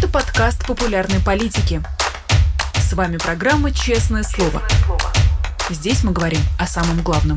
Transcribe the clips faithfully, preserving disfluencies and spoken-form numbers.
Это подкаст популярной политики. С вами программа «Честное слово». Здесь мы говорим о самом главном.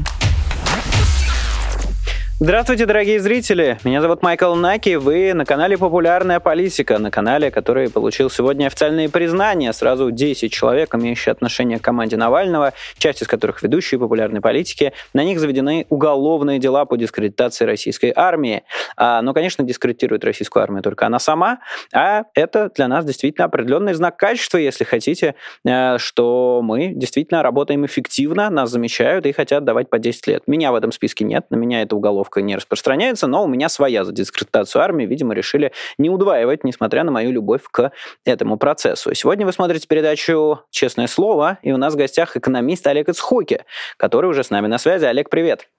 Здравствуйте, дорогие зрители! Меня зовут Майкл Наки, вы на канале «Популярная политика», на канале, который получил сегодня официальные признания. Сразу десять человек, имеющие отношение к команде Навального, часть из которых ведущие популярной политики. На них заведены уголовные дела по дискредитации российской армии. А, но, конечно, дискредитирует российскую армию только она сама, а это для нас действительно определенный знак качества, если хотите, что мы действительно работаем эффективно, нас замечают и хотят давать по десять лет. Меня в этом списке нет, на меня это уголовка не распространяется, но у меня своя за дискредитацию армии, видимо, решили не удваивать, несмотря на мою любовь к этому процессу. Сегодня вы смотрите передачу «Честное слово», и у нас в гостях экономист Олег Ицхоки, который уже с нами на связи. Олег, привет!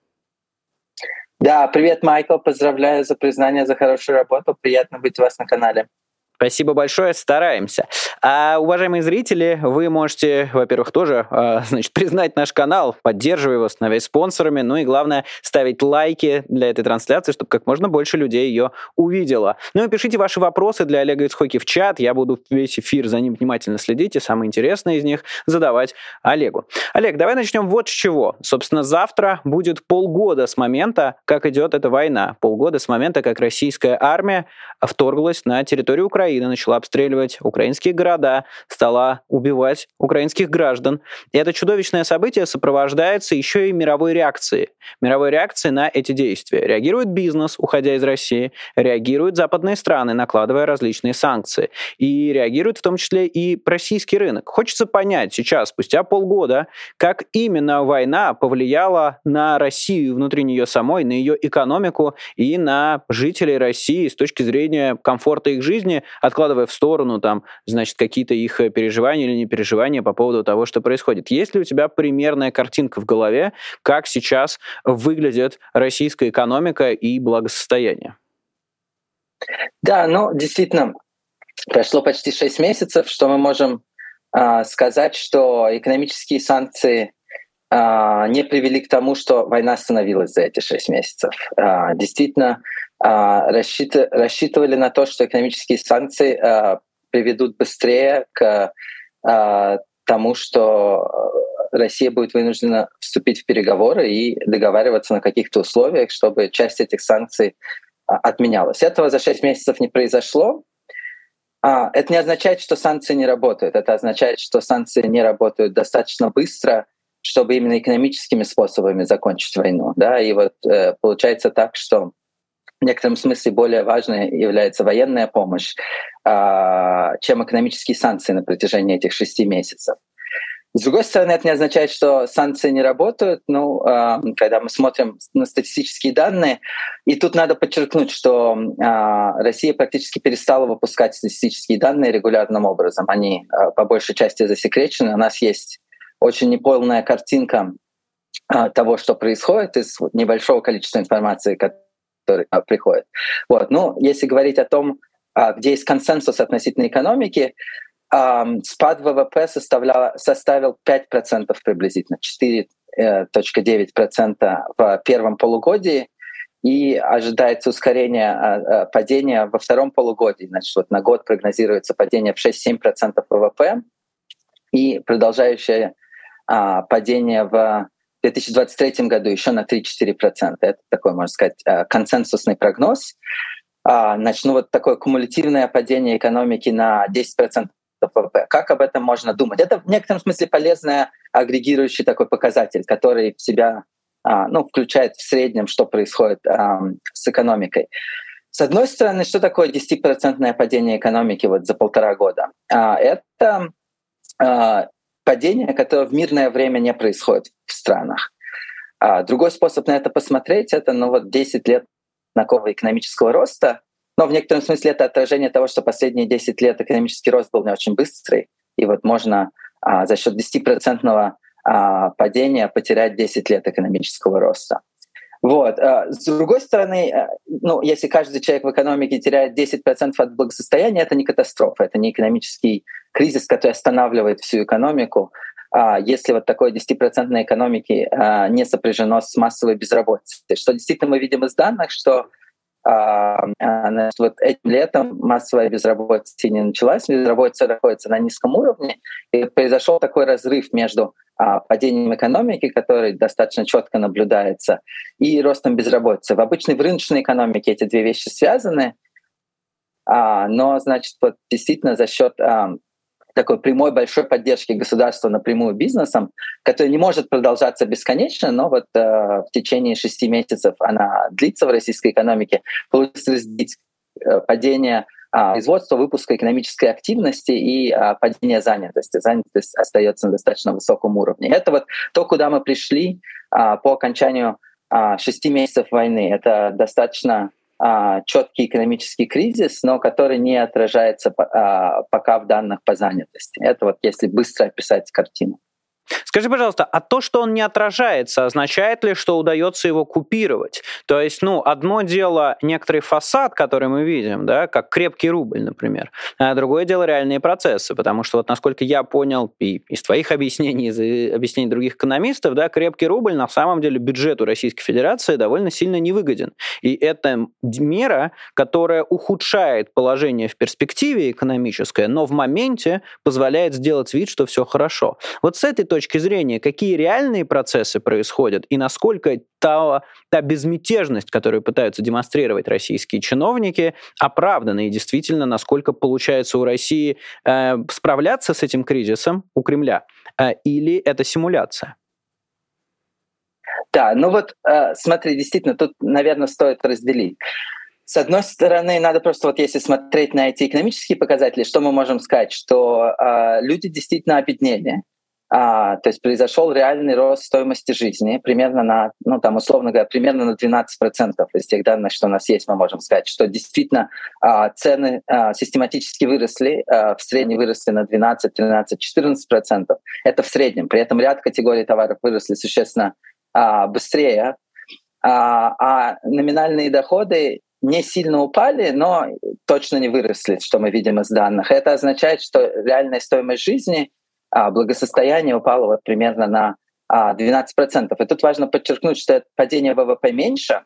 Да, привет, Майкл, поздравляю за признание, за хорошую работу, приятно быть у вас на канале. Спасибо большое, стараемся. А, уважаемые зрители, вы можете, во-первых, тоже, а, значит, признать наш канал, поддерживая его, становясь спонсорами, ну и главное, ставить лайки для этой трансляции, чтобы как можно больше людей ее увидело. Ну и пишите ваши вопросы для Олега Ицхоки в чат, я буду весь эфир за ним внимательно следить и самые интересные из них задавать Олегу. Олег, давай начнем вот с чего. Собственно, завтра будет полгода с момента, как идет эта война, полгода с момента, как российская армия вторглась на территорию Украины, начала обстреливать украинские города, стала убивать украинских граждан. И это чудовищное событие сопровождается еще и мировой реакцией. Мировой реакцией на эти действия. Реагирует бизнес, уходя из России, реагируют западные страны, накладывая различные санкции. И реагирует в том числе и российский рынок. Хочется понять сейчас, спустя полгода, как именно война повлияла на Россию внутри нее самой, на ее экономику и на жителей России с точки зрения комфорта их жизни, откладывая в сторону там, значит, какие-то их переживания или непереживания по поводу того, что происходит. Есть ли у тебя примерная картинка в голове, как сейчас выглядит российская экономика и благосостояние? Да, ну, действительно, прошло почти шесть месяцев, что мы можем э, сказать, что экономические санкции э, не привели к тому, что война остановилась за эти шесть месяцев. Э, действительно, рассчитывали на то, что экономические санкции э, приведут быстрее к э, тому, что Россия будет вынуждена вступить в переговоры и договариваться на каких-то условиях, чтобы часть этих санкций э, отменялась. Этого за шесть месяцев не произошло. А, это не означает, что санкции не работают. Это означает, что санкции не работают достаточно быстро, чтобы именно экономическими способами закончить войну. Да? И вот э, получается так, что в некотором смысле более важной является военная помощь, чем экономические санкции на протяжении этих шести месяцев. С другой стороны, это не означает, что санкции не работают. Ну, когда мы смотрим на статистические данные, и тут надо подчеркнуть, что Россия практически перестала выпускать статистические данные регулярным образом. Они по большей части засекречены. У нас есть очень неполная картинка того, что происходит из небольшого количества информации, которая приходит. Вот. Ну, если говорить о том, где есть консенсус относительно экономики, спад ВВП составлял, составил пять процентов приблизительно, четыре целых девять десятых процента в первом полугодии, и ожидается ускорение падения во втором полугодии. Значит, вот на год прогнозируется падение в шесть-семь процентов ВВП и продолжающее падение в в две тысячи двадцать третьем году еще на три-четыре процента. Это такой, можно сказать, консенсусный прогноз. Значит, ну вот такое кумулятивное падение экономики на десять процентов ВВП. Как об этом можно думать? Это в некотором смысле полезный агрегирующий такой показатель, который в себя ну, включает в среднем, что происходит с экономикой. С одной стороны, что такое десятипроцентное падение экономики вот за полтора года? Это падение, которое в мирное время не происходит в странах. А другой способ на это посмотреть — это ну, вот десять лет такого экономического роста, но в некотором смысле это отражение того, что последние десять лет экономический рост был не очень быстрый, и вот можно а, за счет десятипроцентного а, падения потерять десять лет экономического роста. Вот. С другой стороны, ну, если каждый человек в экономике теряет десять процентов от благосостояния, это не катастрофа, это не экономический кризис, который останавливает всю экономику. Если вот такой десятипроцентной экономики не сопряжено с массовой безработицей. Что действительно мы видим из данных, что А, значит, вот этим летом массовая безработица не началась, безработица находится на низком уровне, и произошел такой разрыв между а, падением экономики, который достаточно четко наблюдается, и ростом безработицы. В обычной в рыночной экономике эти две вещи связаны, а, но, значит, вот действительно за счет а, такой прямой большой поддержки государства напрямую бизнесом, которая не может продолжаться бесконечно, но вот э, в течение шести месяцев она длится в российской экономике, получилось разделить э, падение э, производства, выпуска экономической активности и э, падение занятости. Занятость остается на достаточно высоком уровне. Это вот то, куда мы пришли э, по окончанию э, шести месяцев войны. Это достаточно четкий экономический кризис, но который не отражается а, пока в данных по занятости. Это вот если быстро описать картину. Скажи, пожалуйста, а то, что он не отражается, означает ли, что удается его купировать? То есть, ну, одно дело некоторый фасад, который мы видим, да, как крепкий рубль, например, а другое дело реальные процессы, потому что вот насколько я понял и из твоих объяснений, из объяснений других экономистов, да, крепкий рубль на самом деле бюджету Российской Федерации довольно сильно невыгоден. И это мера, которая ухудшает положение в перспективе экономическое, но в моменте позволяет сделать вид, что все хорошо. Вот с этой точки точки зрения, какие реальные процессы происходят и насколько та, та безмятежность, которую пытаются демонстрировать российские чиновники, оправдана, и действительно, насколько получается у России э, справляться с этим кризисом у Кремля, э, или это симуляция? Да, ну вот э, смотри, действительно, тут, наверное, стоит разделить. С одной стороны, надо просто вот если смотреть на эти экономические показатели, что мы можем сказать, что э, люди действительно обеднели. А, то есть произошел реальный рост стоимости жизни примерно на, ну там условно говоря, примерно на двенадцать процентов из тех данных, что у нас есть, мы можем сказать, что действительно а, цены а, систематически выросли, а, в среднем выросли на двенадцать, тринадцать, четырнадцать процентов. Это в среднем. При этом ряд категорий товаров выросли существенно а, быстрее, а, а номинальные доходы не сильно упали, но точно не выросли, что мы видим из данных. Это означает, что реальная стоимость жизни, а благосостояние упало вот примерно на а, двенадцать процентов. И тут важно подчеркнуть, что это падение ВВП меньше,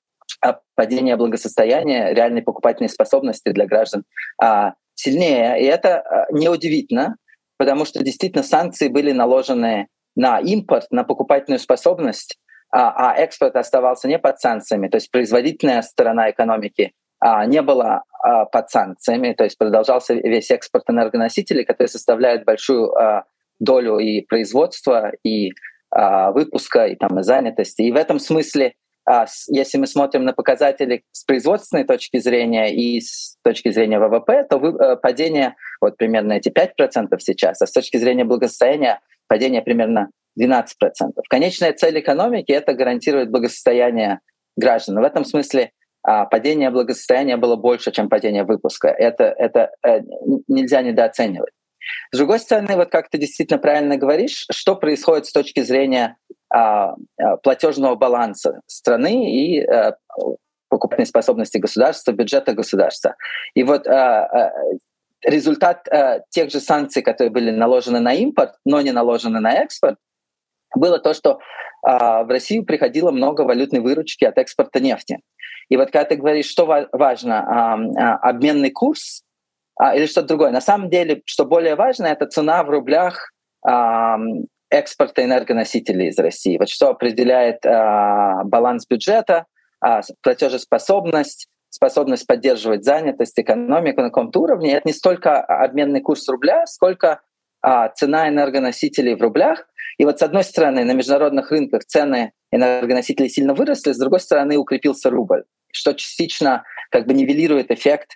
а падение благосостояния, реальной покупательной способности для граждан а, сильнее. И это а, неудивительно, потому что действительно санкции были наложены на импорт, на покупательную способность, а, а экспорт оставался не под санкциями. То есть производительная сторона экономики а, не была а, под санкциями, то есть продолжался весь экспорт энергоносителей, который составляет большую а, долю и производства, и а, выпуска, и, там, и занятости. И в этом смысле, а, с, если мы смотрим на показатели с производственной точки зрения и с точки зрения ВВП, то вы, а, падение вот примерно эти пять процентов сейчас, а с точки зрения благосостояния падение примерно двенадцать процентов. Конечная цель экономики — это гарантировать благосостояние граждан. В этом смысле а падение благосостояния было больше, чем падение выпуска. Это, это э, нельзя недооценивать. С другой стороны, вот как ты действительно правильно говоришь, что происходит с точки зрения а, платежного баланса страны и а, покупательной способности государства, бюджета государства. И вот а, а, результат а, тех же санкций, которые были наложены на импорт, но не наложены на экспорт, было то, что а, в Россию приходило много валютной выручки от экспорта нефти. И вот когда ты говоришь, что важно, а, а, обменный курс а, или что-то другое, на самом деле, что более важно, это цена в рублях а, экспорта энергоносителей из России. Вот что определяет а, баланс бюджета, а, платежеспособность, способность поддерживать занятость, экономику на каком-то уровне. Это не столько обменный курс рубля, сколько а, цена энергоносителей в рублях. И вот с одной стороны, на международных рынках цены энергоносителей сильно выросли, с другой стороны, укрепился рубль, что частично как бы нивелирует эффект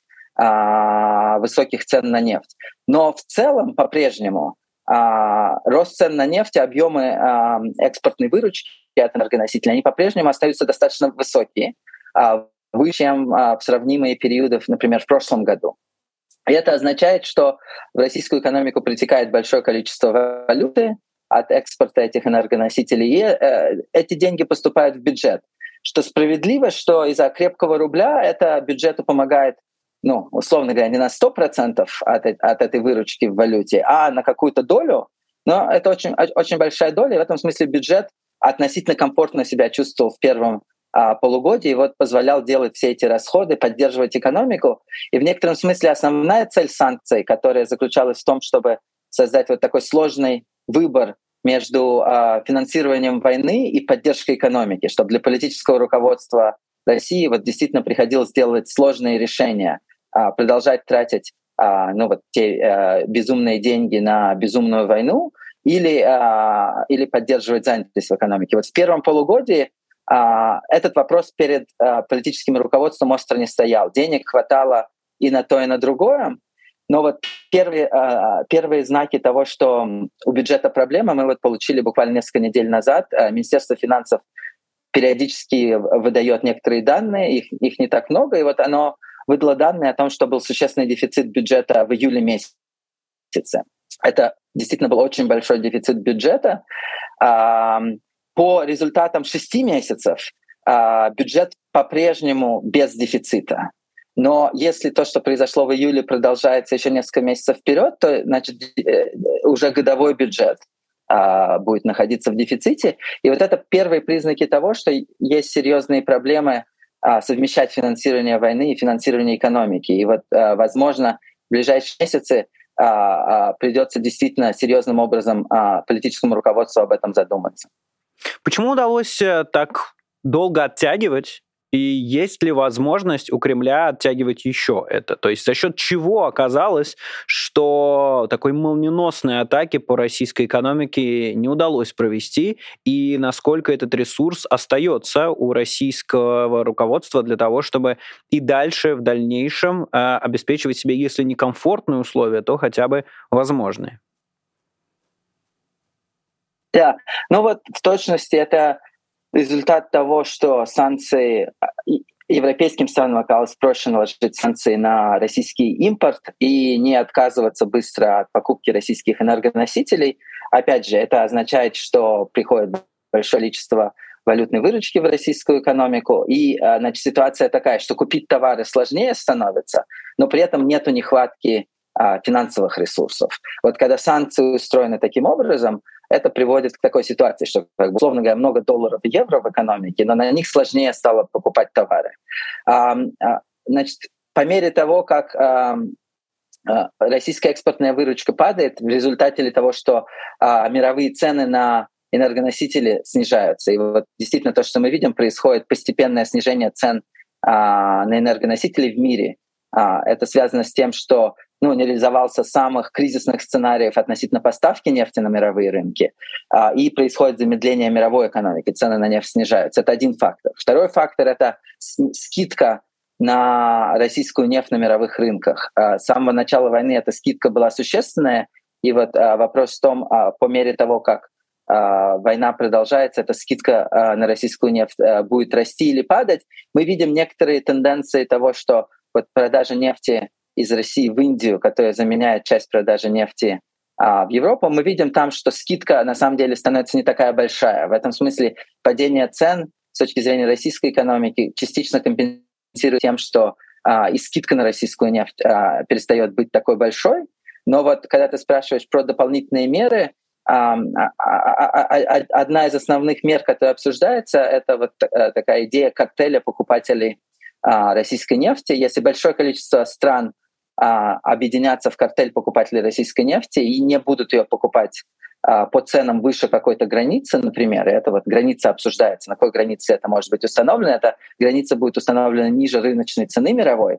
а, высоких цен на нефть. Но в целом, по-прежнему, а, рост цен на нефть, объемы а, экспортной выручки от энергоносителей, они по-прежнему остаются достаточно высокие, а, выше, чем а, в сравнимые периоды, например, в прошлом году. И это означает, что в российскую экономику притекает большое количество валюты от экспорта этих энергоносителей, и э, эти деньги поступают в бюджет. Что справедливо, что из-за крепкого рубля это бюджету помогает, ну, условно говоря, не на сто процентов от, от этой выручки в валюте, а на какую-то долю, но это очень, очень большая доля, и в этом смысле бюджет относительно комфортно себя чувствовал в первом а, полугодия, и вот позволял делать все эти расходы, поддерживать экономику. И в некотором смысле основная цель санкций, которая заключалась в том, чтобы создать вот такой сложный выбор между а, финансированием войны и поддержкой экономики, чтобы для политического руководства России вот действительно приходилось делать сложные решения, а, продолжать тратить а, ну, вот те а, безумные деньги на безумную войну или, а, или поддерживать занятость в экономике. Вот в первом полугодии а, этот вопрос перед а, политическим руководством остро не стоял. Денег хватало и на то, и на другое. Но вот первые, первые знаки того, что у бюджета проблема, мы вот получили буквально несколько недель назад. Министерство финансов периодически выдает некоторые данные, их, их не так много, и вот оно выдало данные о том, что был существенный дефицит бюджета в июле месяце. Это действительно был очень большой дефицит бюджета. По результатам шести месяцев бюджет по-прежнему без дефицита. Но если то, что произошло в июле, продолжается еще несколько месяцев вперед, то значит уже годовой бюджет а, будет находиться в дефиците. И вот это первые признаки того, что есть серьезные проблемы а, совмещать финансирование войны и финансирование экономики. И вот, а, возможно, в ближайшие месяцы а, а, придется действительно серьезным образом а, политическому руководству об этом задуматься. Почему удалось так долго оттягивать? И есть ли возможность у Кремля оттягивать еще это? То есть за счет чего оказалось, что такой молниеносной атаки по российской экономике не удалось провести, и насколько этот ресурс остается у российского руководства для того, чтобы и дальше, в дальнейшем, э, обеспечивать себе, если не комфортные условия, то хотя бы возможные? Да, ну вот в точности это результат того, что санкции европейским странам оказалось проще наложить санкции на российский импорт и не отказываться быстро от покупки российских энергоносителей. Опять же, это означает, что приходит большое количество валютной выручки в российскую экономику, и значит, ситуация такая, что купить товары сложнее становится, но при этом нету нехватки финансовых ресурсов. Вот когда санкции устроены таким образом, это приводит к такой ситуации, что, как бы, условно говоря, много долларов и евро в экономике, но на них сложнее стало покупать товары. Значит, по мере того, как российская экспортная выручка падает, в результате того, что мировые цены на энергоносители снижаются. И вот действительно то, что мы видим, происходит постепенное снижение цен на энергоносители в мире. Это связано с тем, что ну, не реализовался самых кризисных сценариев относительно поставки нефти на мировые рынки, и происходит замедление мировой экономики, цены на нефть снижаются. Это один фактор. Второй фактор — это скидка на российскую нефть на мировых рынках. С самого начала войны эта скидка была существенная, и вот вопрос в том, по мере того, как война продолжается, эта скидка на российскую нефть будет расти или падать. Мы видим некоторые тенденции того, что вот продажа нефти из России в Индию, которая заменяет часть продажи нефти а, в Европу, мы видим там, что скидка на самом деле становится не такая большая. В этом смысле падение цен с точки зрения российской экономики частично компенсирует тем, что а, и скидка на российскую нефть а, перестает быть такой большой. Но вот когда ты спрашиваешь про дополнительные меры, а, а, а, а, одна из основных мер, которая обсуждается, это вот а, такая идея картеля покупателей а, российской нефти. Если большое количество стран а, объединятся в картель покупателей российской нефти и не будут ее покупать а, по ценам выше какой-то границы, например, и эта вот граница обсуждается, на какой границе это может быть установлено, эта граница будет установлена ниже рыночной цены мировой.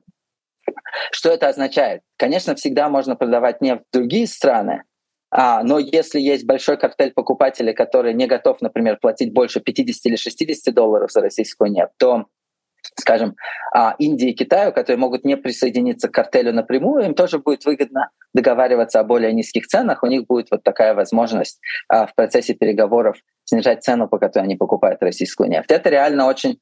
Что это означает? Конечно, всегда можно продавать нефть в другие страны, а, но если есть большой картель покупателей, который не готов, например, платить больше пятьдесят или шестьдесят долларов за российскую нефть, то скажем, Индии и Китаю, которые могут не присоединиться к картелю напрямую, им тоже будет выгодно договариваться о более низких ценах. У них будет вот такая возможность в процессе переговоров снижать цену, по которой они покупают российскую нефть. Это реально очень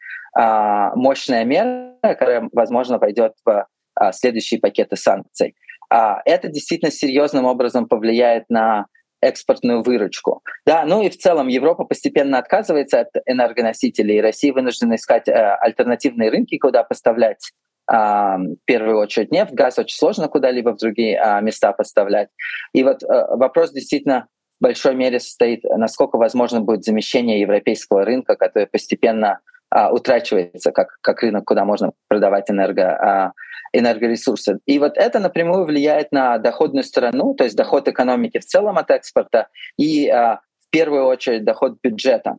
мощная мера, которая, возможно, пойдет в следующие пакеты санкций. Это действительно серьезным образом повлияет на экспортную выручку. Да, ну и в целом Европа постепенно отказывается от энергоносителей, и Россия вынуждена искать э, альтернативные рынки, куда поставлять э, в первую очередь нефть, газ очень сложно куда-либо в другие э, места поставлять. И вот э, вопрос действительно в большой мере состоит, насколько возможно будет замещение европейского рынка, который постепенно а, утрачивается как, как рынок, куда можно продавать энерго, а, энергоресурсы. И вот это напрямую влияет на доходную сторону, то есть доход экономики в целом от экспорта и а, в первую очередь доход бюджета.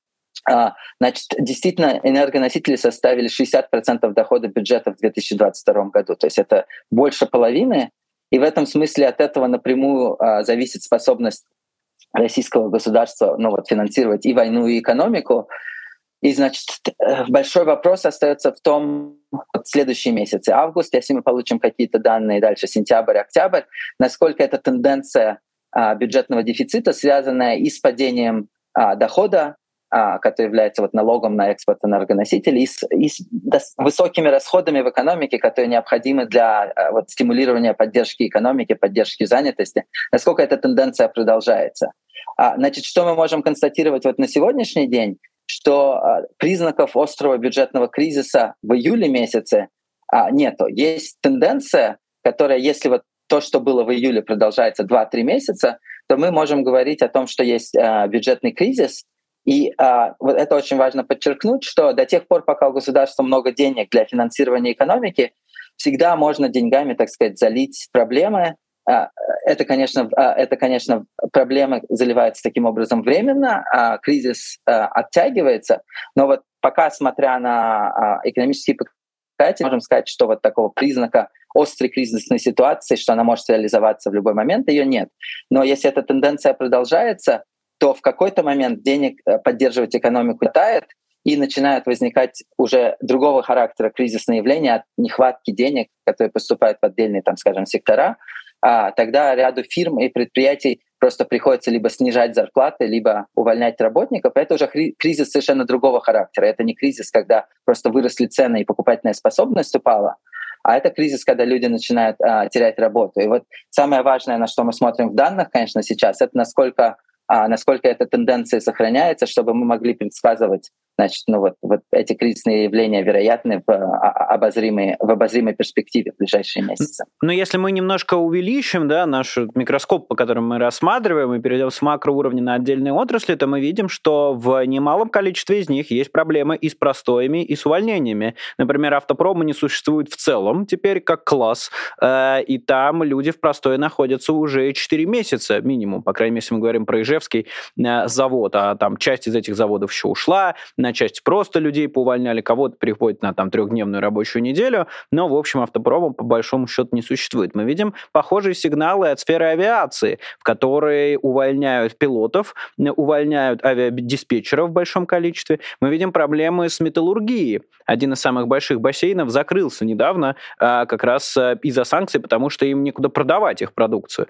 А, значит, действительно, энергоносители составили шестьдесят процентов дохода бюджета в две тысячи двадцать втором году, то есть это больше половины, и в этом смысле от этого напрямую а, зависит способность российского государства, ну, вот, финансировать и войну, и экономику. И, значит, большой вопрос остается в том, вот следующие месяцы, август, если мы получим какие-то данные, дальше сентябрь, октябрь, насколько эта тенденция а, бюджетного дефицита, связанная и с падением а, дохода, а, который является вот налогом на экспорт энергоносителей, и с, и с высокими расходами в экономике, которые необходимы для а, вот, стимулирования поддержки экономики, поддержки занятости, насколько эта тенденция продолжается. А, значит, что мы можем констатировать вот на сегодняшний день? Что а, признаков острого бюджетного кризиса в июле месяце а, нету. Есть тенденция, которая, если вот то, что было в июле, продолжается два-три месяца, то мы можем говорить о том, что есть а, бюджетный кризис. И а, вот это очень важно подчеркнуть, что до тех пор, пока у государства много денег для финансирования экономики, всегда можно деньгами, так сказать, залить проблемы. Это, конечно, это, конечно, проблемы заливаются таким образом временно, а кризис оттягивается, но вот пока, смотря на экономические показатели, можем сказать, что вот такого признака острой кризисной ситуации, что она может реализоваться в любой момент, ее нет. Но если эта тенденция продолжается, то в какой-то момент денег поддерживать экономику хватает, и начинают возникать уже другого характера кризисные явления от нехватки денег, которые поступают в отдельные, там, скажем, сектора. А тогда ряду фирм и предприятий просто приходится либо снижать зарплаты, либо увольнять работников. Это уже кризис совершенно другого характера. Это не кризис, когда просто выросли цены и покупательная способность упала, а это кризис, когда люди начинают а, терять работу. И вот самое важное, на что мы смотрим в данных, конечно, сейчас, это насколько, а, насколько эта тенденция сохраняется, чтобы мы могли предсказывать, значит, ну вот, вот эти кризисные явления вероятны в обозримой, в обозримой перспективе в ближайшие месяцы. Но если мы немножко увеличим, да, наш микроскоп, по которому мы рассматриваем, и перейдем с макроуровня на отдельные отрасли, то мы видим, что в немалом количестве из них есть проблемы и с простоями, и с увольнениями. Например, автопрома не существует в целом теперь как класс, и там люди в простое находятся уже четыре месяца минимум, по крайней мере, если мы говорим про Ижевский завод, а там часть из этих заводов еще ушла, на часть просто людей поувольняли, кого-то переходит на там трехдневную рабочую неделю, но, в общем, автопрома по большому счету не существует. Мы видим похожие сигналы от сферы авиации, в которой увольняют пилотов, увольняют авиадиспетчеров в большом количестве. Мы видим проблемы с металлургией. Один из самых больших бассейнов закрылся недавно как раз из-за санкций, потому что им некуда продавать их продукцию.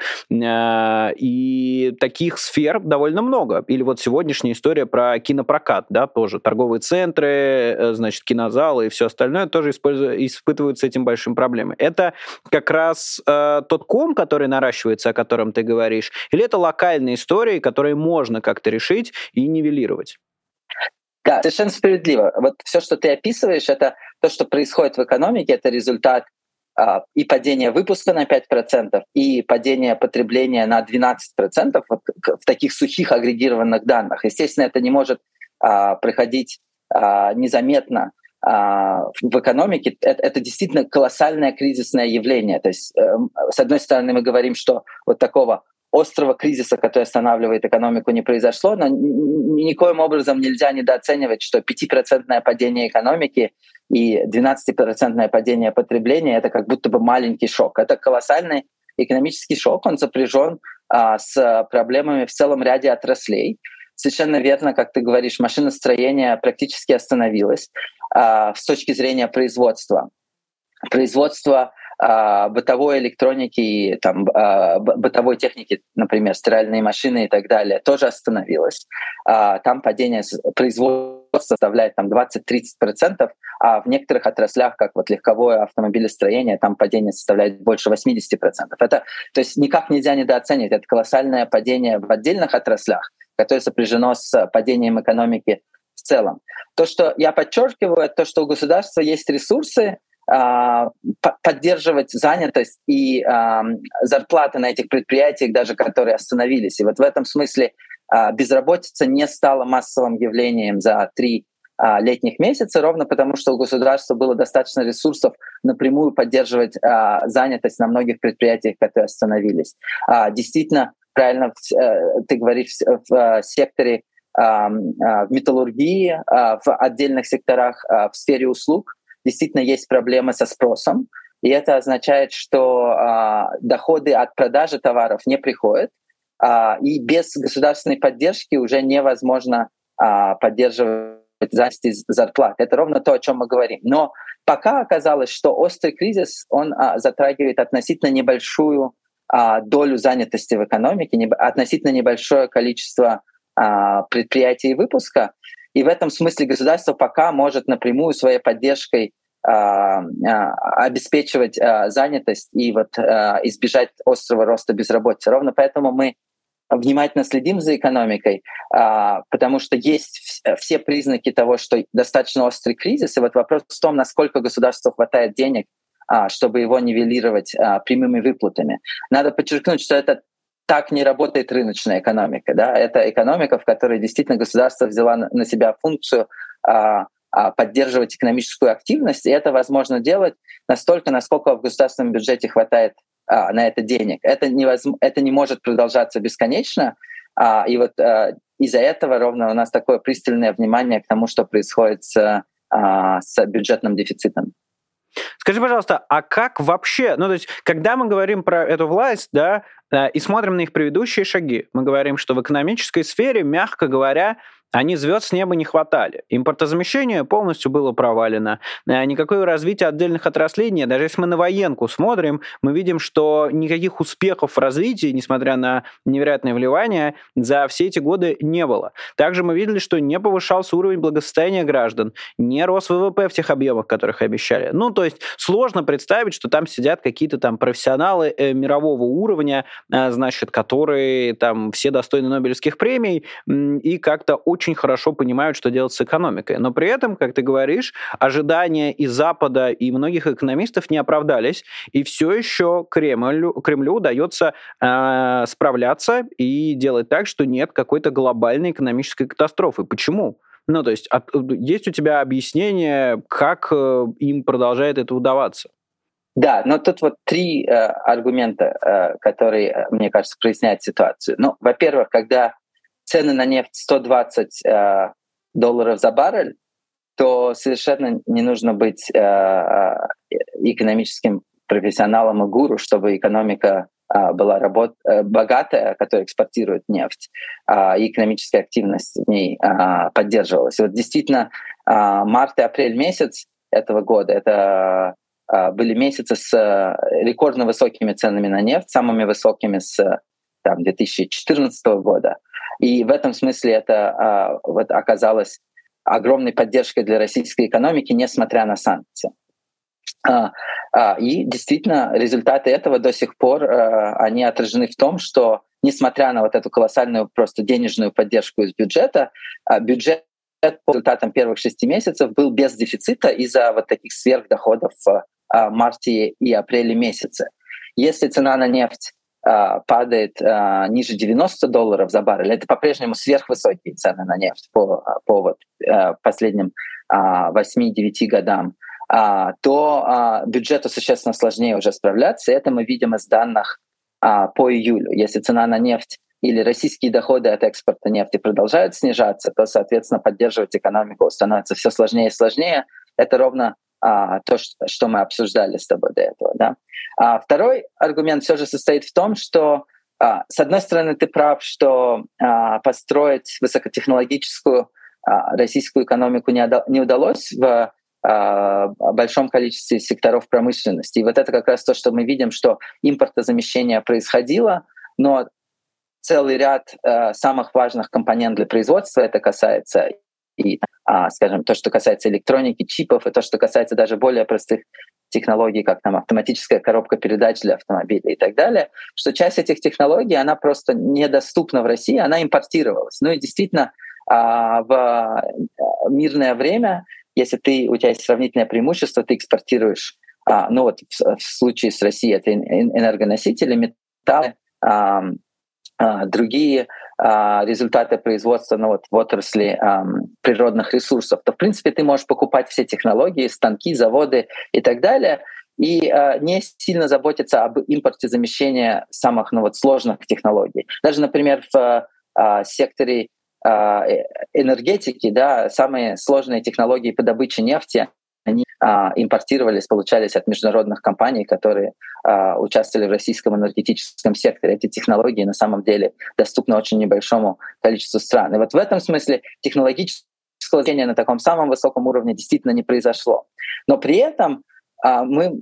И таких сфер довольно много. Или вот сегодняшняя история про кинопрокат, да, тоже торговые центры, значит, кинозалы и все остальное тоже испытывают с этим большим проблемой. Это как раз э, тот ком, который наращивается, о котором ты говоришь, или это локальные истории, которые можно как-то решить и нивелировать? Да, совершенно справедливо. Вот все, что ты описываешь, это то, что происходит в экономике, это результат э, и падения выпуска на пять процентов, и падения потребления на двенадцать процентов вот, в таких сухих агрегированных данных. Естественно, это не может проходить а, незаметно а, в экономике, это, это действительно колоссальное кризисное явление. То есть, э, с одной стороны, мы говорим, что вот такого острого кризиса, который останавливает экономику, не произошло, но никоим образом нельзя недооценивать, что пятипроцентное падение экономики и двенадцатипроцентное падение потребления — это как будто бы маленький шок. Это колоссальный экономический шок, он сопряжен а, с проблемами в целом ряде отраслей. Совершенно верно, как ты говоришь, машиностроение практически остановилось а, с точки зрения производства. Производство а, бытовой электроники и там, а, бытовой техники, например, стиральные машины и так далее, тоже остановилось. А, там падение производства составляет там, двадцать-тридцать процентов, а в некоторых отраслях, как вот легковое автомобилестроение, там падение составляет больше восемьдесят процентов. Это, то есть никак нельзя недооценить. Это колоссальное падение в отдельных отраслях, которое сопряжено с падением экономики в целом. То, что я подчеркиваю, это то, что у государства есть ресурсы а, поддерживать занятость и а, зарплаты на этих предприятиях, даже которые остановились. И вот в этом смысле а, безработица не стала массовым явлением за три а, летних месяцев, ровно потому, что у государства было достаточно ресурсов напрямую поддерживать а, занятость на многих предприятиях, которые остановились. А, действительно, правильно ты говоришь, в, в секторе а, в металлургии, а, в отдельных секторах, а, в сфере услуг действительно есть проблемы со спросом, и это означает, что а, доходы от продажи товаров не приходят, а, и без государственной поддержки уже невозможно а, поддерживать занятость зарплат. Это ровно то, о чем мы говорим. Но пока оказалось, что острый кризис, он а, затрагивает относительно небольшую а, долю занятости в экономике, не, относительно небольшое количество а, предприятий и выпуска. И в этом смысле государство пока может напрямую своей поддержкой а, а, обеспечивать а, занятость и вот, а, избежать острого роста безработицы. Ровно поэтому мы внимательно следим за экономикой, а, потому что есть все признаки того, что достаточно острый кризис. И вот вопрос в том, насколько государству хватает денег, а, чтобы его нивелировать а, прямыми выплатами. Надо подчеркнуть, что это так не работает рыночная экономика. Да? Это экономика, в которой действительно государство взяло на себя функцию а, а, поддерживать экономическую активность, и это возможно делать настолько, насколько в государственном бюджете хватает а, на это денег. Это, невозможно, это не может продолжаться бесконечно, а, и вот а, из-за этого ровно у нас такое пристальное внимание к тому, что происходит с, а, с бюджетным дефицитом. Скажи, пожалуйста, а как вообще, ну то есть, когда мы говорим про эту власть, да, и смотрим на их предыдущие шаги, мы говорим, что в экономической сфере, мягко говоря, они звезд с неба не хватали. Импортозамещение полностью было провалено. Никакого развития отдельных отраслей нет. Даже если мы на военку смотрим, мы видим, что никаких успехов в развитии, несмотря на невероятное вливание, за все эти годы не было. Также мы видели, что не повышался уровень благосостояния граждан, не рос ВВП в тех объемах, которых обещали. Ну, то есть сложно представить, что там сидят какие-то там профессионалы э, мирового уровня, э, значит, которые там все достойны Нобелевских премий э, и как-то очень очень хорошо понимают, что делать с экономикой. Но при этом, как ты говоришь, ожидания и Запада, и многих экономистов не оправдались, и все еще Кремлю, Кремлю удается э, справляться и делать так, что нет какой-то глобальной экономической катастрофы. Почему? Ну, то есть, от, есть у тебя объяснение, как э, им продолжает это удаваться? Да, но тут вот три э, аргумента, э, которые, мне кажется, проясняют ситуацию. Ну, во-первых, когда цены на нефть сто двадцать э, долларов за баррель, то совершенно не нужно быть э, экономическим профессионалом и гуру, чтобы экономика э, была работ... э, богатая, которая экспортирует нефть, э, и экономическая активность в ней э, поддерживалась. И вот действительно, э, март и апрель месяц этого года — это э, были месяцы с э, рекордно высокими ценами на нефть, самыми высокими с там, две тысячи четырнадцатого года. И в этом смысле это а, вот оказалось огромной поддержкой для российской экономики, несмотря на санкции. А, а, и действительно, результаты этого до сих пор а, они отражены в том, что, несмотря на вот эту колоссальную просто денежную поддержку из бюджета, а, бюджет по результатам первых шести месяцев был без дефицита из-за вот таких сверхдоходов в а, марте и апреле месяце. Если цена на нефть падает а, ниже девяноста долларов за баррель, это по-прежнему сверхвысокие цены на нефть по, по вот, а, последним а, восьми-девяти годам, а, то а, бюджету существенно сложнее уже справляться. Это мы видим из данных а, по июлю. Если цена на нефть или российские доходы от экспорта нефти продолжают снижаться, то, соответственно, поддерживать экономику становится все сложнее и сложнее. Это ровно А, то, что мы обсуждали с тобой до этого. Да? А второй аргумент все же состоит в том, что, а, с одной стороны, ты прав, что а, построить высокотехнологическую а, российскую экономику не, отда- не удалось в а, большом количестве секторов промышленности. И вот это как раз то, что мы видим, что импортозамещение происходило, но целый ряд а, самых важных компонентов для производства, это касается и, а, скажем, то, что касается электроники, чипов, и то, что касается даже более простых технологий, как там автоматическая коробка передач для автомобиля и так далее, что часть этих технологий, она просто недоступна в России, она импортировалась. Ну и действительно, а, в мирное время, если ты, у тебя есть сравнительное преимущество, ты экспортируешь, а, ну вот в, в случае с Россией это энергоносители, металлы, а, а, другие а, результаты производства, ну вот в отрасли а, природных ресурсов, то, в принципе, ты можешь покупать все технологии, станки, заводы и так далее, и э, не сильно заботиться об импорте замещения самых ну, вот, сложных технологий. Даже, например, в э, секторе э, энергетики, да, самые сложные технологии по добыче нефти, они а, импортировались, получались от международных компаний, которые а, участвовали в российском энергетическом секторе. Эти технологии на самом деле доступны очень небольшому количеству стран. И вот в этом смысле технологическое изменение на таком самом высоком уровне действительно не произошло. Но при этом а, мы,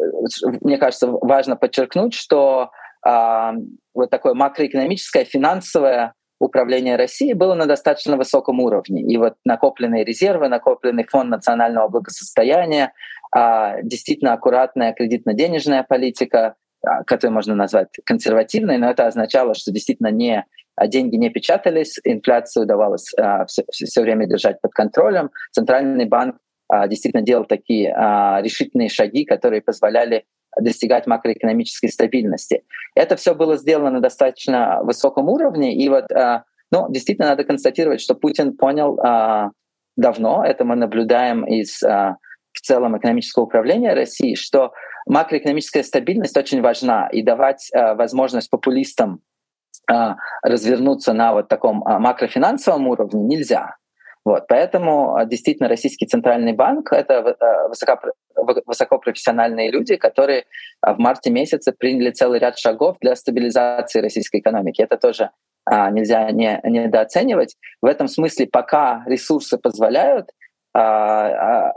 мне кажется, важно подчеркнуть, что а, вот такое макроэкономическое, финансовое управление Россией было на достаточно высоком уровне. И вот накопленные резервы, накопленный фонд национального благосостояния, действительно аккуратная кредитно-денежная политика, которую можно назвать консервативной, но это означало, что действительно не, деньги не печатались, инфляцию удавалось все, все время держать под контролем. Центральный банк действительно делал такие решительные шаги, которые позволяли достигать макроэкономической стабильности. Это все было сделано на достаточно высоком уровне, и вот, ну, действительно надо констатировать, что Путин понял давно, это мы наблюдаем из в целом экономического управления России, что макроэкономическая стабильность очень важна, и давать возможность популистам развернуться на вот таком макрофинансовом уровне нельзя. Вот, поэтому действительно Российский Центральный банк — это высокопрофессиональные люди, которые в марте месяце приняли целый ряд шагов для стабилизации российской экономики. Это тоже а, нельзя не, недооценивать. В этом смысле, пока ресурсы позволяют, а, а,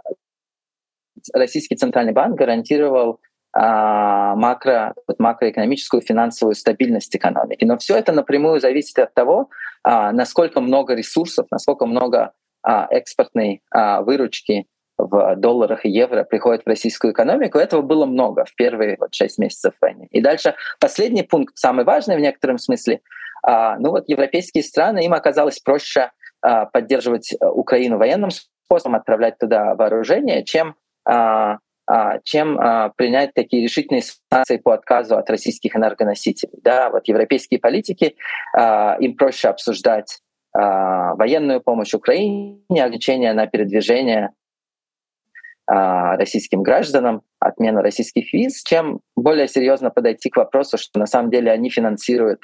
Российский Центральный банк гарантировал а, макро, макроэкономическую финансовую стабильность экономики. Но все это напрямую зависит от того, а, насколько много ресурсов, насколько много а, экспортной а, выручки в долларах и евро приходит в российскую экономику. Этого было много в первые вот, шесть месяцев войны. И дальше последний пункт, самый важный в некотором смысле. А, ну вот европейские страны, им оказалось проще а, поддерживать Украину военным способом, отправлять туда вооружение, чем а, чем а, принять такие решительные санкции по отказу от российских энергоносителей. Да, вот европейские политики, а, им проще обсуждать а, военную помощь Украине, ограничения на передвижение а, российским гражданам, отмену российских виз, чем более серьезно подойти к вопросу, что на самом деле они финансируют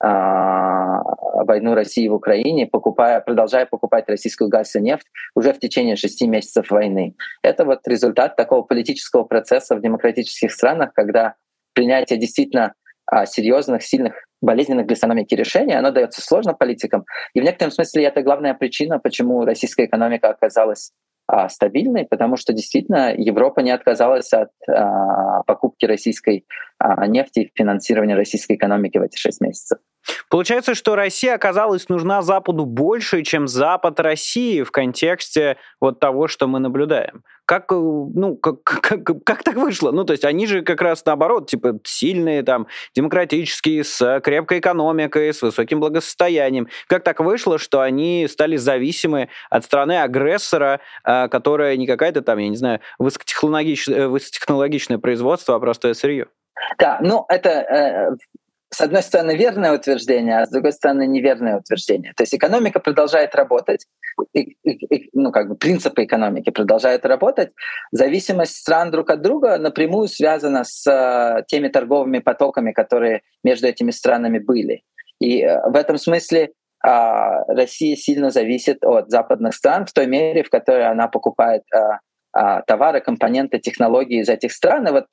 а, войну России в Украине, покупая, продолжая покупать российскую газ и нефть уже в течение шести месяцев войны. Это вот результат такого политического процесса в демократических странах, когда принятие действительно а, серьезных, сильных, болезненных для экономики решений, оно дается сложно политикам. И в некотором смысле это главная причина, почему российская экономика оказалась а, стабильной, потому что действительно Европа не отказалась от а, покупки российской а, нефти и финансирования российской экономики в эти шесть месяцев. Получается, что Россия оказалась нужна Западу больше, чем Запад России в контексте вот того, что мы наблюдаем. Как, ну, как, как, как так вышло? Ну, то есть они же как раз наоборот, типа, сильные, там, демократические, с крепкой экономикой, с высоким благосостоянием. Как так вышло, что они стали зависимы от страны-агрессора, которая не какая-то там, я не знаю, высокотехнологичное, высокотехнологичное производство, а простое сырье? Да, ну, это... С одной стороны, верное утверждение, а с другой стороны, неверное утверждение. То есть экономика продолжает работать, и, и, ну, как бы принципы экономики продолжают работать. Зависимость стран друг от друга напрямую связана с uh, теми торговыми потоками, которые между этими странами были. И uh, в этом смысле uh, Россия сильно зависит от западных стран в той мере, в которой она покупает uh, uh, товары, компоненты, технологии из этих стран. И вот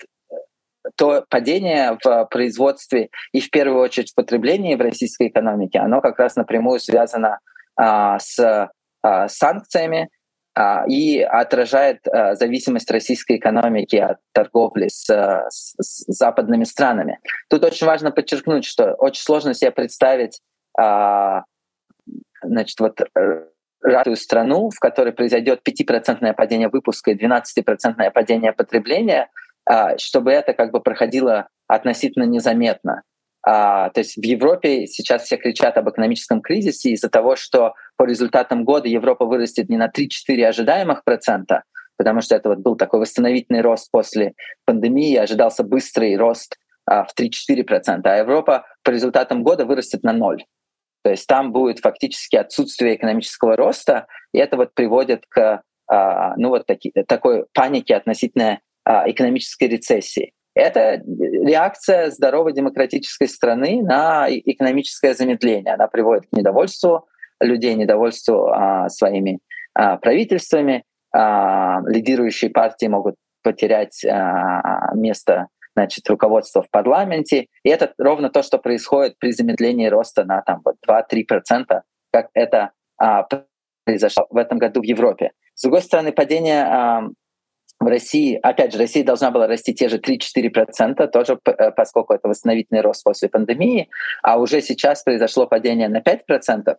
то падение в производстве и в первую очередь в потреблении в российской экономике, оно как раз напрямую связано а, с а, санкциями а, и отражает а, зависимость российской экономики от торговли с, с, с западными странами. Тут очень важно подчеркнуть, что очень сложно себе представить а, значит, вот, развитую страну, в которой произойдет пятипроцентное падение выпуска и двенадцатипроцентное падение потребления, чтобы это как бы проходило относительно незаметно. А, то есть в Европе сейчас все кричат об экономическом кризисе из-за того, что по результатам года Европа вырастет не на три-четыре ожидаемых процента, потому что это вот был такой восстановительный рост после пандемии, ожидался быстрый рост а, в три-четыре процента, а Европа по результатам года вырастет на ноль. То есть там будет фактически отсутствие экономического роста, и это вот приводит к ну, вот таки, такой панике относительно экономической рецессии. Это реакция здоровой демократической страны на экономическое замедление. Она приводит к недовольству людей, недовольству а, своими а, правительствами. А, лидирующие партии могут потерять а, место, значит, руководства в парламенте. И это ровно то, что происходит при замедлении роста на там, вот, два-три процента, как это а, произошло в этом году в Европе. С другой стороны, падение а, в России, опять же, Россия должна была расти те же три-четыре процента, тоже поскольку это восстановительный рост после пандемии, а уже сейчас произошло падение на пять процентов.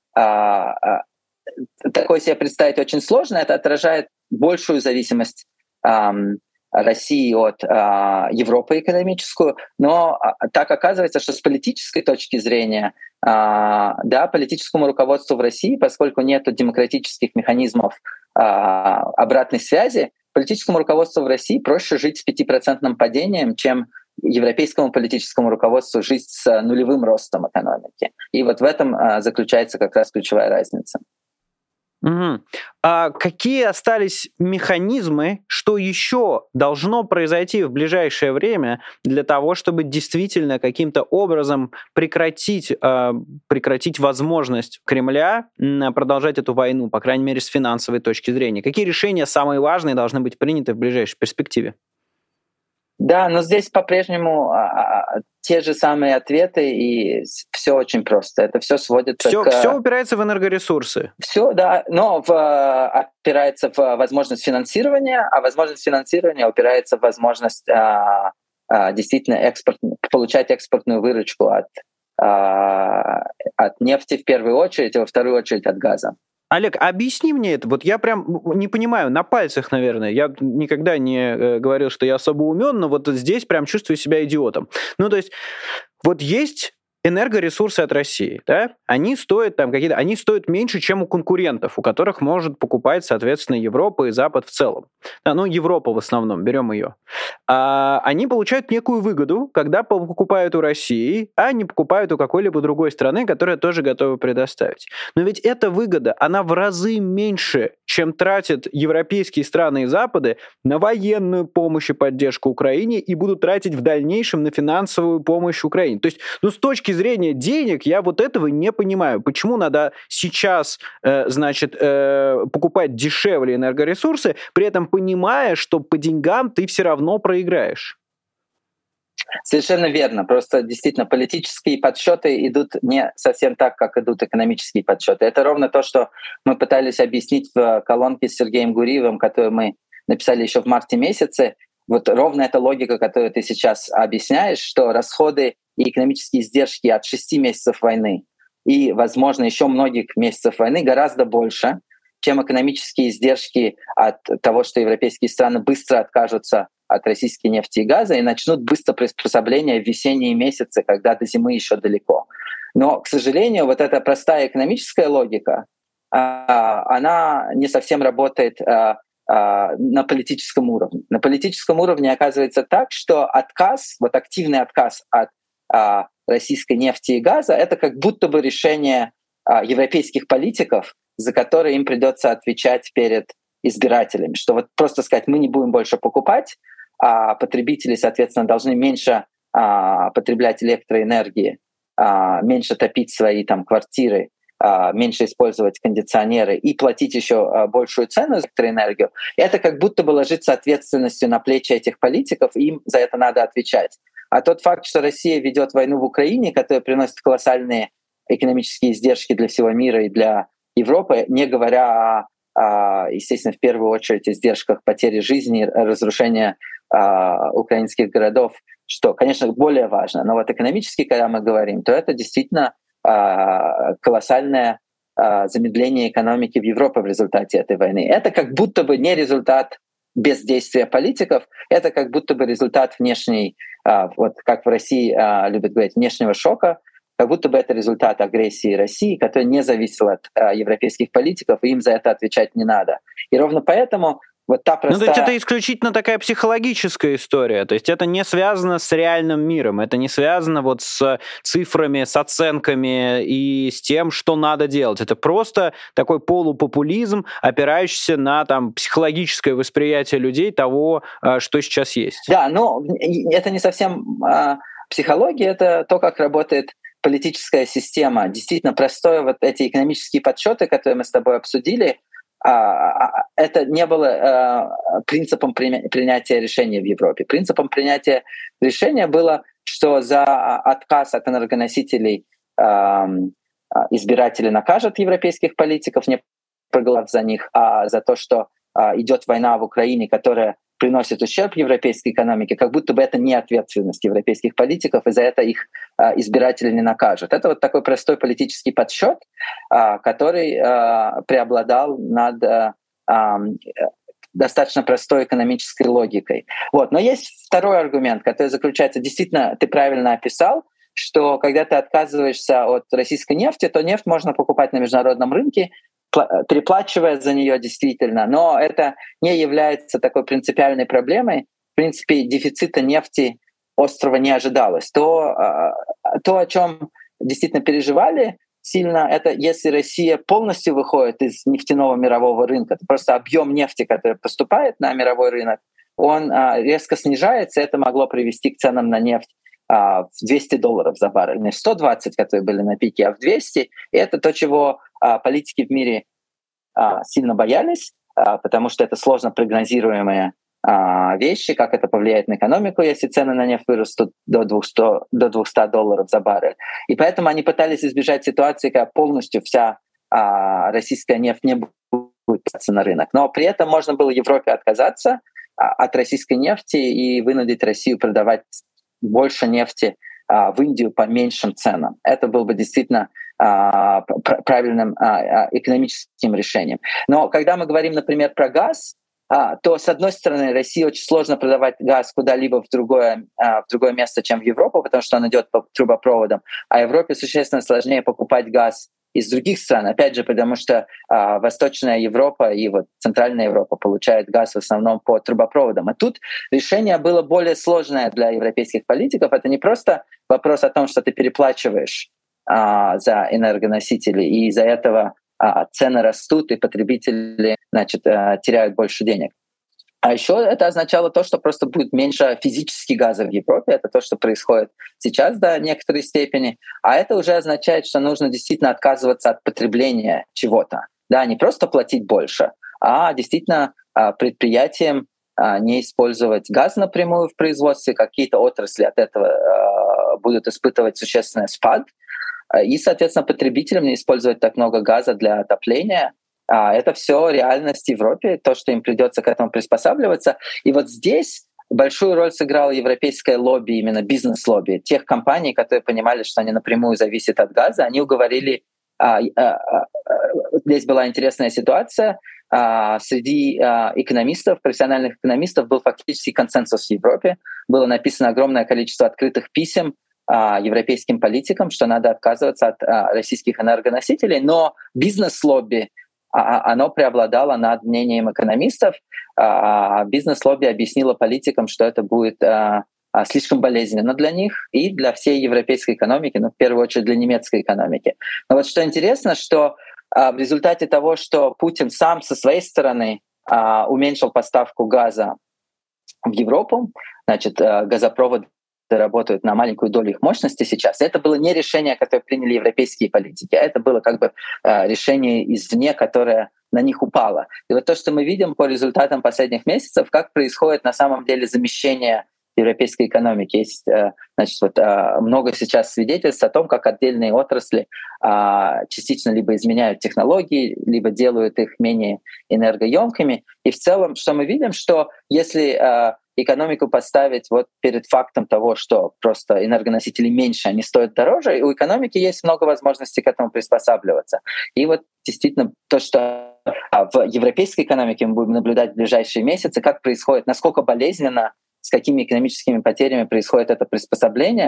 Такое себе представить очень сложно. Это отражает большую зависимость России от Европы экономическую. Но так оказывается, что с политической точки зрения, да, политическому руководству в России, поскольку нет демократических механизмов обратной связи, политическому руководству в России проще жить с пятипроцентным падением, чем европейскому политическому руководству жить с нулевым ростом экономики. И вот в этом а, заключается как раз ключевая разница. Угу. А какие остались механизмы, что еще должно произойти в ближайшее время для того, чтобы действительно каким-то образом прекратить, э, прекратить возможность Кремля продолжать эту войну, по крайней мере, с финансовой точки зрения? Какие решения самые важные должны быть приняты в ближайшей перспективе? Да, но здесь по-прежнему а, те же самые ответы, и все очень просто. Это все сводится все, к... Все упирается в энергоресурсы. Все, да, но в, опирается в возможность финансирования, а возможность финансирования упирается в возможность а, а, действительно экспорт, получать экспортную выручку от, а, от нефти в первую очередь, а во вторую очередь от газа. Олег, объясни мне это. Вот я прям не понимаю, на пальцах, наверное. Я никогда не э, говорил, что я особо умен, но вот здесь прям чувствую себя идиотом. Ну, то есть, вот есть энергоресурсы от России, да? Они стоят там какие-то, они стоят меньше, чем у конкурентов, у которых может покупать, соответственно, Европа и Запад в целом. Да, ну, Европа в основном, берем ее. А, они получают некую выгоду, когда покупают у России, а не покупают у какой-либо другой страны, которая тоже готова предоставить. Но ведь эта выгода, она в разы меньше, чем тратят европейские страны и Запады на военную помощь и поддержку Украине и будут тратить в дальнейшем на финансовую помощь Украине. То есть, ну, с точки зрения денег я вот этого не понимаю. Почему надо сейчас, э, значит, э, покупать дешевле энергоресурсы, при этом понимая, что по деньгам ты все равно проиграешь? Совершенно верно. Просто действительно политические подсчеты идут не совсем так, как идут экономические подсчеты. Это ровно то, что мы пытались объяснить в колонке с Сергеем Гуриевым, которую мы написали еще в марте месяце. Вот ровно эта логика, которую ты сейчас объясняешь, что расходы и экономические издержки от шести месяцев войны и, возможно, еще многих месяцев войны гораздо больше, чем экономические издержки от того, что европейские страны быстро откажутся от российской нефти и газа и начнут быстро приспособление в весенние месяцы, когда до зимы еще далеко. Но, к сожалению, вот эта простая экономическая логика, она не совсем работает на политическом уровне. На политическом уровне оказывается так, что отказ, вот активный отказ от а, российской нефти и газа, это как будто бы решение а, европейских политиков, за которые им придется отвечать перед избирателями. Что вот просто сказать, мы не будем больше покупать, а потребители, соответственно, должны меньше а, потреблять электроэнергии, а, меньше топить свои там квартиры, меньше использовать кондиционеры и платить еще большую цену за электроэнергию, это как будто бы ложится ответственностью на плечи этих политиков, и им за это надо отвечать. А тот факт, что Россия ведет войну в Украине, которая приносит колоссальные экономические издержки для всего мира и для Европы, не говоря о, естественно, в первую очередь издержках потери жизни, разрушения украинских городов, что, конечно, более важно. Но вот экономически, когда мы говорим, то это действительно колоссальное замедление экономики в Европе в результате этой войны. Это как будто бы не результат бездействия политиков, это как будто бы результат внешней, вот как в России любят говорить, внешнего шока, как будто бы это результат агрессии России, которая не зависела от европейских политиков, и им за это отвечать не надо. И ровно поэтому Вот та простая... Ну, то есть это исключительно такая психологическая история, то есть это не связано с реальным миром, это не связано вот с цифрами, с оценками и с тем, что надо делать. Это просто такой полупопулизм, опирающийся на там психологическое восприятие людей того, что сейчас есть. Да, но это не совсем а, психология, это то, как работает политическая система. Действительно, простое вот эти экономические подсчеты, которые мы с тобой обсудили, это не было принципом принятия решения в Европе. Принципом принятия решения было, что за отказ от энергоносителей избиратели накажут европейских политиков, не проголосовав за них, а за то, что идет война в Украине, которая приносит ущерб европейской экономике, как будто бы это не ответственность европейских политиков, и за это их а, избиратели не накажут. Это вот такой простой политический подсчет, а, который а, преобладал над а, а, достаточно простой экономической логикой. Вот. Но есть второй аргумент, который заключается, действительно, ты правильно описал, что когда ты отказываешься от российской нефти, то нефть можно покупать на международном рынке, переплачивая за нее действительно, но это не является такой принципиальной проблемой. В принципе, дефицита нефти острова не ожидалось. То, то о чем действительно переживали сильно, это если Россия полностью выходит из нефтяного мирового рынка, то просто объем нефти, который поступает на мировой рынок, он резко снижается, это могло привести к ценам на нефть в двести долларов за баррель, не в сто двадцать, которые были на пике, а в двести. И это то, чего а, политики в мире а, сильно боялись, а, потому что это сложно прогнозируемые а, вещи, как это повлияет на экономику, если цены на нефть вырастут до двухсот, до двухсот долларов за баррель. И поэтому они пытались избежать ситуации, когда полностью вся а, российская нефть не будет пускаться на рынок. Но при этом можно было Европе отказаться а, от российской нефти и вынудить Россию продавать больше нефти а, в Индию по меньшим ценам. Это было бы действительно а, правильным а, экономическим решением. Но когда мы говорим, например, про газ, а, то, с одной стороны, России очень сложно продавать газ куда-либо в другое, а, в другое место, чем в Европу, потому что он идет по трубопроводам, а Европе существенно сложнее покупать газ из других стран, опять же, потому что а, Восточная Европа и вот Центральная Европа получают газ в основном по трубопроводам. А тут решение было более сложное для европейских политиков. Это не просто вопрос о том, что ты переплачиваешь а, за энергоносители, и из-за этого а, цены растут, и потребители, значит, а, теряют больше денег. А еще это означало то, что просто будет меньше физически газа в Европе. Это то, что происходит сейчас до некоторой степени. А это уже означает, что нужно действительно отказываться от потребления чего-то. Да, не просто платить больше, а действительно предприятиям не использовать газ напрямую в производстве. Какие-то отрасли от этого будут испытывать существенный спад. И, соответственно, потребителям не использовать так много газа для отопления. А это все реальность в Европе, то, что им придется к этому приспосабливаться. И вот здесь большую роль сыграло европейское лобби, именно бизнес-лобби. Тех компаний, которые понимали, что они напрямую зависят от газа, они уговорили... А, а, а, здесь была интересная ситуация. А, среди а, экономистов, профессиональных экономистов, был фактически консенсус в Европе. Было написано огромное количество открытых писем а, европейским политикам, что надо отказываться от а, российских энергоносителей. Но бизнес-лобби оно преобладало над мнением экономистов. Бизнес-лобби объяснило политикам, что это будет слишком болезненно для них и для всей европейской экономики, но в первую очередь для немецкой экономики. Но вот что интересно, что в результате того, что Путин сам со своей стороны уменьшил поставку газа в Европу, значит, газопроводы работают на маленькую долю их мощности сейчас. Это было не решение, которое приняли европейские политики, а это было как бы решение извне, которое на них упало. И вот то, что мы видим по результатам последних месяцев, как происходит на самом деле замещение европейской экономики. Есть, значит, вот, много сейчас свидетельств о том, как отдельные отрасли частично либо изменяют технологии, либо делают их менее энергоемкими. И в целом, что мы видим, что если экономику поставить вот перед фактом того, что просто энергоносители меньше, они стоят дороже, и у экономики есть много возможностей к этому приспосабливаться. И вот действительно то, что в европейской экономике мы будем наблюдать в ближайшие месяцы, как происходит, насколько болезненно, с какими экономическими потерями происходит это приспособление,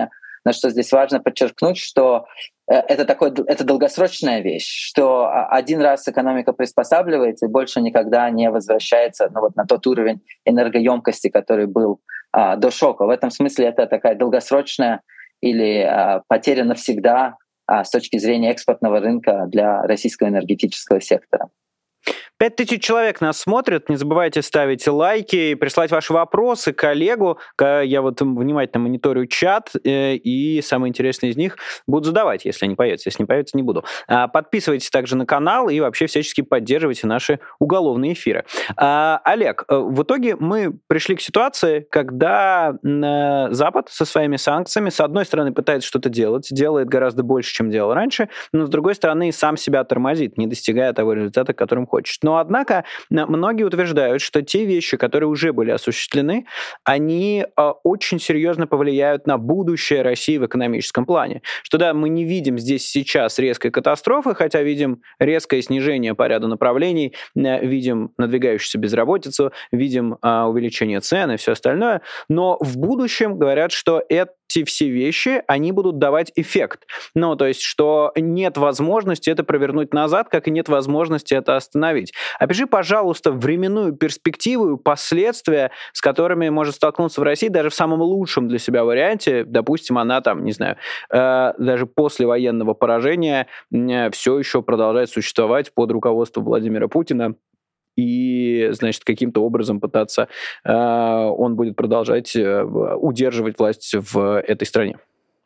но что здесь важно подчеркнуть, что это, такой, это долгосрочная вещь, что один раз экономика приспосабливается и больше никогда не возвращается ну, вот на тот уровень энергоемкости, который был а, до шока. В этом смысле это такая долгосрочная или а, потеря навсегда а, с точки зрения экспортного рынка для российского энергетического сектора. Пять тысяч человек нас смотрят. Не забывайте ставить лайки, прислать ваши вопросы коллегу. Я вот внимательно мониторю чат, и самые интересные из них буду задавать, если они появятся. Если не появятся, не буду. Подписывайтесь также на канал и вообще всячески поддерживайте наши уголовные эфиры. Олег, в итоге мы пришли к ситуации, когда Запад со своими санкциями, с одной стороны, пытается что-то делать, делает гораздо больше, чем делал раньше, но с другой стороны, сам себя тормозит, не достигая того результата, которым хочет. Но, однако, многие утверждают, что те вещи, которые уже были осуществлены, они э, очень серьезно повлияют на будущее России в экономическом плане. Что да, мы не видим здесь сейчас резкой катастрофы, хотя видим резкое снижение по ряду направлений, э, видим надвигающуюся безработицу, видим э, увеличение цен и все остальное. Но в будущем говорят, что это эти все вещи, они будут давать эффект. Ну, то есть, что нет возможности это провернуть назад, как и нет возможности это остановить. Опиши, пожалуйста, временную перспективу и последствия, с которыми может столкнуться в России даже в самом лучшем для себя варианте. Допустим, она там, не знаю, э, даже после военного поражения э, все еще продолжает существовать под руководством Владимира Путина. И, значит, каким-то образом пытаться, э, он будет продолжать э, удерживать власть в этой стране.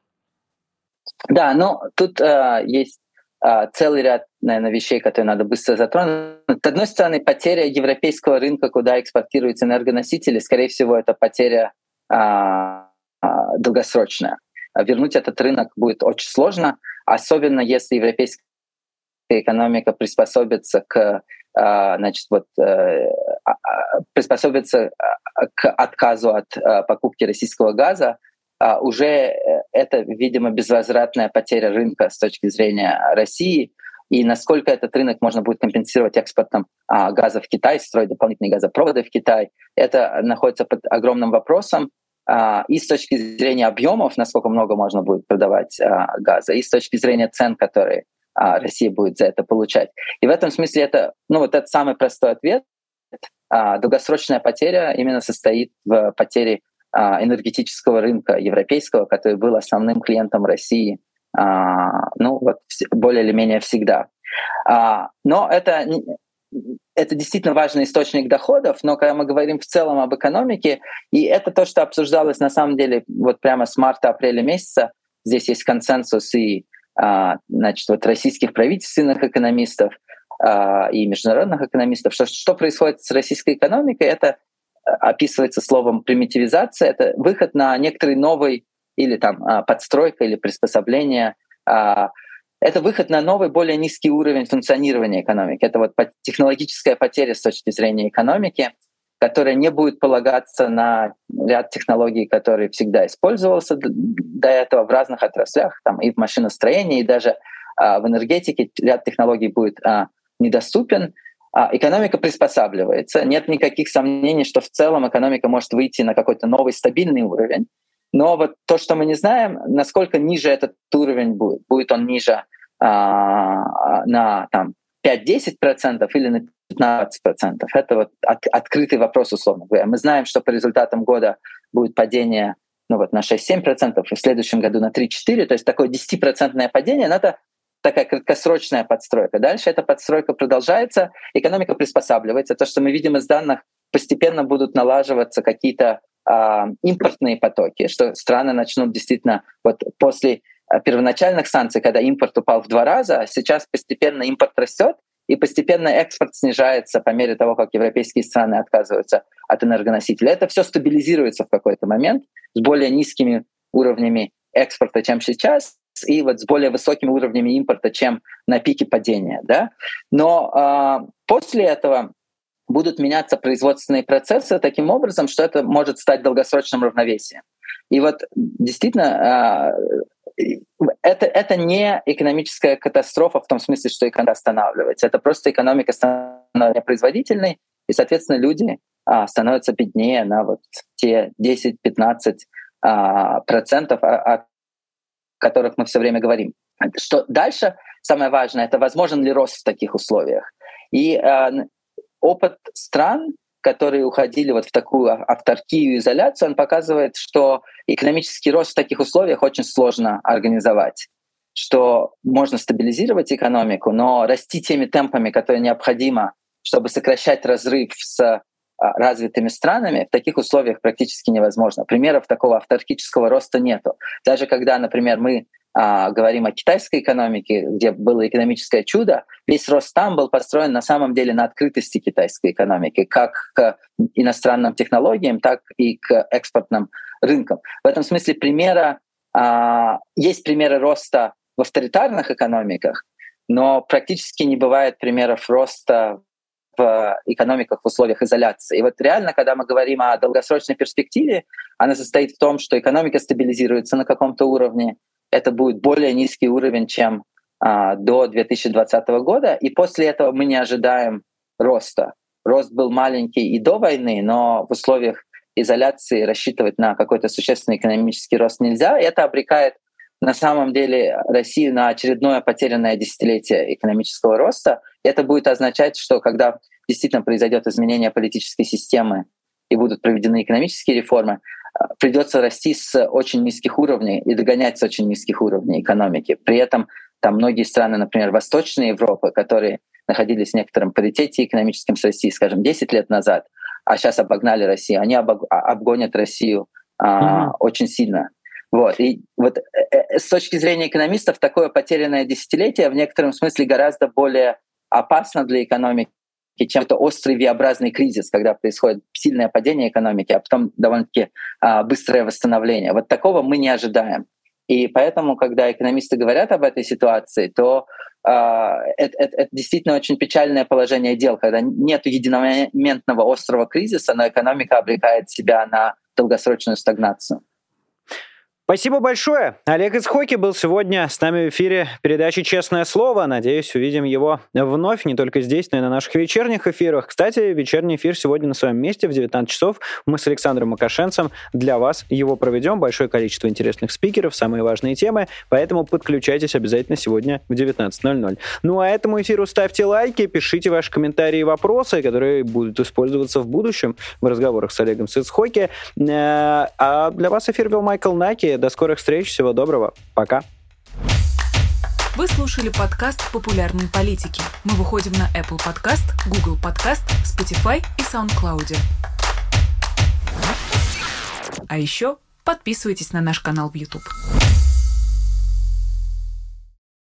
Да, ну тут э, есть э, целый ряд, наверное, вещей, которые надо быстро затронуть. С одной стороны, потеря европейского рынка, куда экспортируются энергоносители, скорее всего, это потеря э, э, долгосрочная. Вернуть этот рынок будет очень сложно, особенно если европейская экономика приспособится к значит, вот, приспособиться к отказу от покупки российского газа, уже это, видимо, безвозвратная потеря рынка с точки зрения России. И насколько этот рынок можно будет компенсировать экспортом газа в Китай, строить дополнительные газопроводы в Китай, это находится под огромным вопросом. И с точки зрения объемов, насколько много можно будет продавать газа, и с точки зрения цен, которые Россия будет за это получать. И в этом смысле это, ну, вот этот самый простой ответ. Долгосрочная потеря именно состоит в потере энергетического рынка европейского, который был основным клиентом России, ну, вот, более или менее всегда. Но это, это действительно важный источник доходов, но когда мы говорим в целом об экономике, и это то, что обсуждалось на самом деле вот прямо с марта-апреля месяца, здесь есть консенсус и значит, вот российских правительственных экономистов и международных экономистов, что, что происходит с российской экономикой, это описывается словом примитивизация, это выход на некоторый новый или там подстройка или приспособление, это выход на новый, более низкий уровень функционирования экономики. Это вот технологическая потеря с точки зрения экономики, которая не будет полагаться на ряд технологий, которые всегда использовался до этого в разных отраслях, там и в машиностроении, и даже а, в энергетике ряд технологий будет а, недоступен. А, экономика приспосабливается. Нет никаких сомнений, что в целом экономика может выйти на какой-то новый стабильный уровень. Но вот то, что мы не знаем, насколько ниже этот уровень будет. Будет он ниже а, на там, пять-десять процентов или на пятнадцать процентов. Это вот от, открытый вопрос, условно говоря. Мы знаем, что по результатам года будет падение ну вот, на шесть-семь процентов, и в следующем году на три-четыре процента. То есть такое десятипроцентное падение, но это такая краткосрочная подстройка. Дальше эта подстройка продолжается, экономика приспосабливается. То, что мы видим из данных, постепенно будут налаживаться какие-то э, импортные потоки, что страны начнут действительно вот после первоначальных санкций, когда импорт упал в два раза, сейчас постепенно импорт растет, и постепенно экспорт снижается по мере того, как европейские страны отказываются от энергоносителей. Это все стабилизируется в какой-то момент с более низкими уровнями экспорта, чем сейчас, и вот с более высокими уровнями импорта, чем на пике падения. Да? Но э, после этого будут меняться производственные процессы таким образом, что это может стать долгосрочным равновесием. И вот действительно э, это, это не экономическая катастрофа в том смысле, что экономика останавливается. Это просто экономика становится производительной, и, соответственно, люди а, становятся беднее на вот те десять-пятнадцать а, процентов, от которых мы все время говорим. Что дальше, самое важное, это возможен ли рост в таких условиях. И э, опыт стран, которые уходили вот в такую авторкию и изоляцию, он показывает, что экономический рост в таких условиях очень сложно организовать, что можно стабилизировать экономику, но расти теми темпами, которые необходимо, чтобы сокращать разрыв с развитыми странами, в таких условиях практически невозможно. Примеров такого авторкического роста нету. Даже когда, например, мы а, говорим о китайской экономике, где было экономическое чудо, весь рост там был построен на самом деле на открытости китайской экономики, как к иностранным технологиям, так и к экспортным рынкам. В этом смысле примера, а, есть примеры роста в авторитарных экономиках, но практически не бывает примеров роста в экономиках в условиях изоляции. И вот реально, когда мы говорим о долгосрочной перспективе, она состоит в том, что экономика стабилизируется на каком-то уровне. Это будет более низкий уровень, чем а, до две тысячи двадцатого года. И после этого мы не ожидаем роста. Рост был маленький и до войны, но в условиях изоляции рассчитывать на какой-то существенный экономический рост нельзя. И это обрекает на самом деле Россию на очередное потерянное десятилетие экономического роста. И это будет означать, что когда действительно произойдет изменение политической системы и будут проведены экономические реформы, придется расти с очень низких уровней и догонять с очень низких уровней экономики. При этом там многие страны, например, Восточной Европы, которые находились в некотором паритете экономическом с Россией, скажем, десять лет назад, а сейчас обогнали Россию, они обгонят Россию а, mm-hmm. очень сильно. Вот. И вот с точки зрения экономистов такое потерянное десятилетие в некотором смысле гораздо более опасно для экономики, чем это острый V-образный кризис, когда происходит сильное падение экономики, а потом довольно-таки а, быстрое восстановление. Вот такого мы не ожидаем. И поэтому, когда экономисты говорят об этой ситуации, то а, это, это, это действительно очень печальное положение дел, когда нет единомоментного острого кризиса, но экономика обрекает себя на долгосрочную стагнацию. Спасибо большое. Олег Ицхоки был сегодня с нами в эфире передачи «Честное слово». Надеюсь, увидим его вновь, не только здесь, но и на наших вечерних эфирах. Кстати, вечерний эфир сегодня на своем месте в девятнадцать часов. Мы с Александром Макашенцем для вас его проведем. Большое количество интересных спикеров, самые важные темы, поэтому подключайтесь обязательно сегодня в девятнадцать ноль ноль. Ну а этому эфиру ставьте лайки, пишите ваши комментарии и вопросы, которые будут использоваться в будущем в разговорах с Олегом Ицхоки. А для вас эфир вел Майкл Наки. До скорых встреч, всего доброго, пока. Вы слушали подкаст «Популярные политики». Мы выходим на Apple Podcast, Google Podcast, Spotify и SoundCloud. А еще подписывайтесь на наш канал в YouTube.